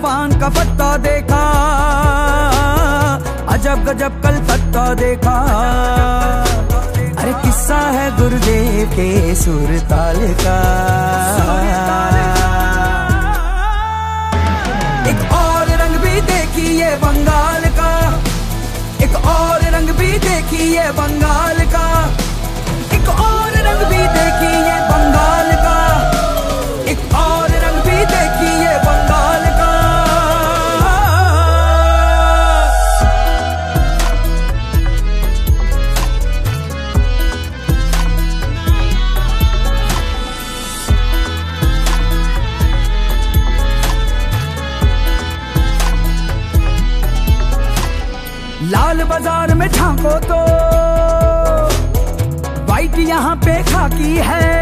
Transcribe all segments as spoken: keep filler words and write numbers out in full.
तूफान का पत्ता देखा, अजब गजब कलकत्ता देखा। अरे किस्सा है गुरुदेव के सुरताल का। एक और रंग भी देखिए बंगाल का, एक और रंग भी देखिए बंगाल का, एक और रंग भी देखिए बंगाल का, एक और रंग भी देखिए बंगाल का। लाल बाजार में झांको तो वाइट यहाँ पे खाकी है,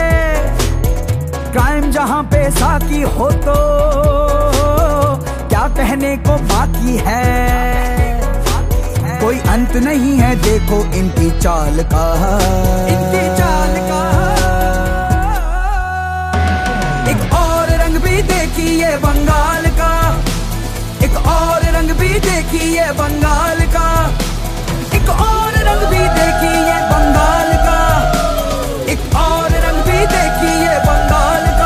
क्राइम जहाँ पे साकी हो तो क्या कहने को बाकी है। कोई अंत नहीं है देखो इनकी चाल का, इनकी चाल का। एक और रंग भी देखिए बंगाल का, एक और रंग भी देखिए बंगाल का, एक और रंग भी देखिए बंगाल का, एक और रंग भी देखिए बंगाल का।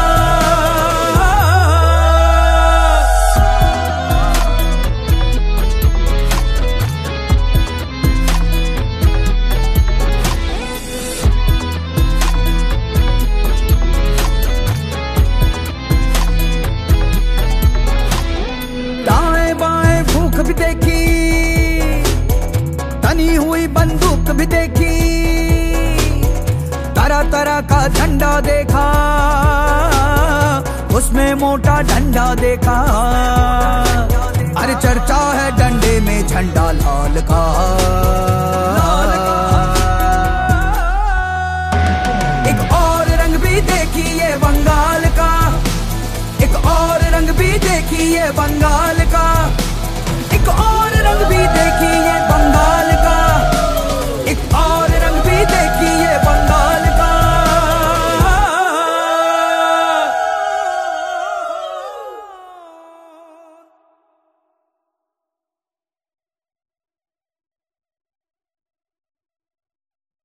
दाएं बाएं भूख भी देखी, तनी हुई बंदूक भी देखी, तरह तरह का झंडा देखा, उसमें मोटा डंडा देखा। अरे चर्चा है डंडे में झंडा लाल का।